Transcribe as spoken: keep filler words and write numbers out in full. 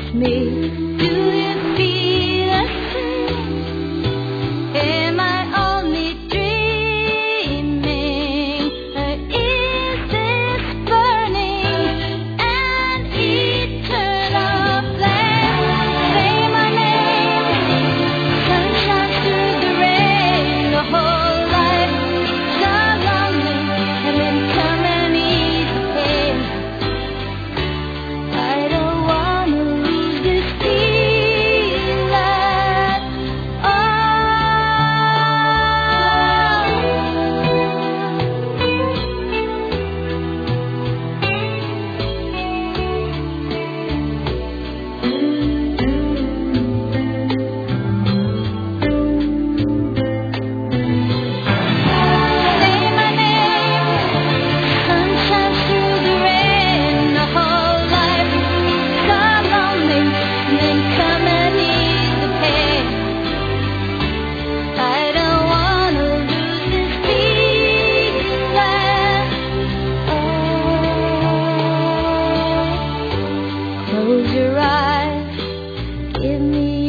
with me? Do you feel the same? Am I only dreaming? Or is this burning an eternal flame? Say my name, sunshine through the rain, the whole life so lonely, and then come and ease the pain. I don't wanna lose this feeling. Oh, say my name, sunshine through the rain, the whole life so lonely, and then come and ease the pain. I don't wanna lose this feeling. Oh, close your eyes, give me